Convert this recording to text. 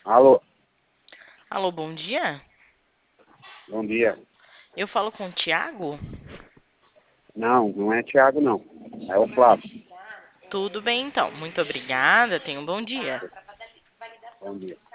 Alô, Alô, bom dia. bom dia. Eu falo com o Tiago? Não, não é Thiago, não. É o Flávio. Tudo bem, então. Muito obrigada. Tenha um bom dia. Bom dia.